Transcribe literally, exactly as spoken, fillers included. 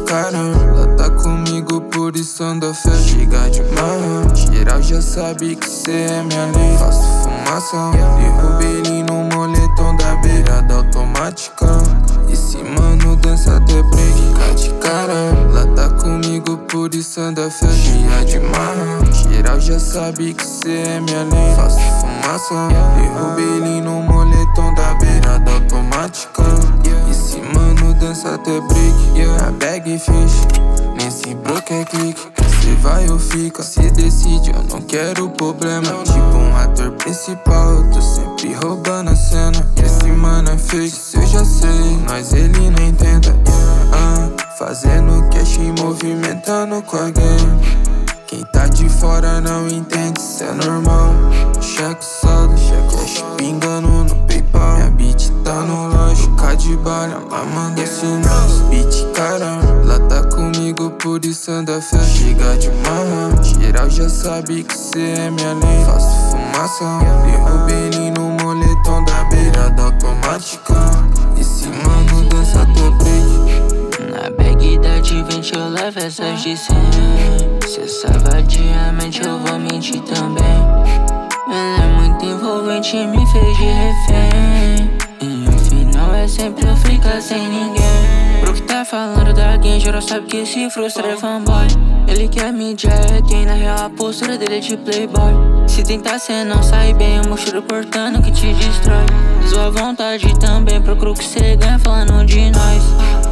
caramba. Ela tá comigo, por isso anda fé. Chega de marra, geral já sabe que cê é minha lei. Faço fumaça, derrubo ele no moletom da beirada automática. Esse mano dança até break, fica de cara. Ela tá comigo, por isso anda fé. Cheia de marra, geral já sabe que cê é minha lei. Faço fumaça, derrubo ele no moletom da beirada automática. Esse mano dança até break, yeah. A bag fish, nesse broke é clique. Cê vai ou fica, se decide, eu não quero problema. Tipo um ator principal, eu tô sempre roubando a cena. Esse mano é fake, se eu já sei, mas ele não entenda. ah, Fazendo cash e movimentando com alguém. Quem tá de fora não entende, cê é normal. Cheque saldo, cash pingando no PayPal. Minha beat tá no loja, fica de bala, ela manda sinal. Beat caramba, ela tá comigo, por isso anda fé. Chega de marra, geral já sabe que cê é minha lei. Faço fumaça, derrubo ele no moletom da beirada automática. Esse mano dança até break. Na bag da de vinte eu levo essas de cem. Cê sabe diamente eu vou mentir também. Ela é muito envolvente e me fez de refém. E o final é sempre eu ficar sem ninguém. Pro que tá falando da game, geral sabe que se frustra é fanboy. Ele quer mídia, é quem na real a postura dele é de playboy. Se tentar cê não sai bem, eu mostro portando que te destrói. Sua vontade também, procuro que cê ganha falando de nós.